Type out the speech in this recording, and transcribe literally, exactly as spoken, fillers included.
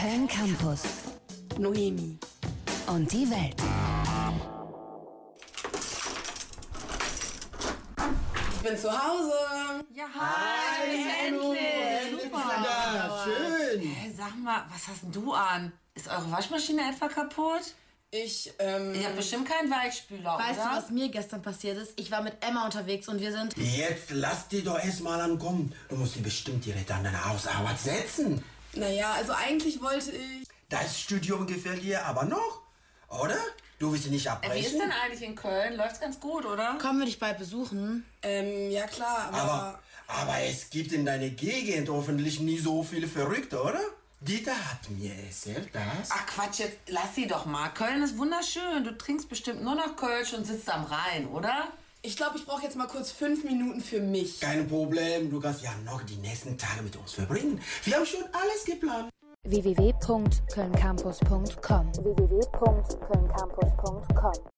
Köln Campus. Noemi. Und die Welt. Ich bin zu Hause. Ja, hi, endlich. Endlich bist du da. Schön. Hey, sag mal, was hast denn du an? Ist eure Waschmaschine etwa kaputt? Ich, ähm... Ihr habt bestimmt keinen Weichspüler, Weißt oder? du, was mir gestern passiert ist? Ich war mit Emma unterwegs und wir sind... Jetzt lass die doch erstmal ankommen. Du musst die bestimmt direkt an deine Hausarbeit setzen. Naja, also eigentlich wollte ich... Das Studium gefällt dir aber noch, oder? Du willst sie nicht Äh, abbrechen? Wie ist denn eigentlich in Köln? Läuft's ganz gut, oder? Kommen wir dich bald besuchen? Ähm, ja klar, aber... Aber, aber es gibt in deiner Gegend hoffentlich nie so viele Verrückte, oder? Dieter hat mir erzählt, das. Ach Quatsch, jetzt lass sie doch mal. Köln ist wunderschön. Du trinkst bestimmt nur noch Kölsch und sitzt am Rhein, oder? Ich glaube, ich brauche jetzt mal kurz fünf Minuten für mich. Kein Problem, du kannst ja noch die nächsten Tage mit uns verbringen. Wir haben schon alles geplant. w w w punkt köln campus punkt com w w w punkt köln campus punkt com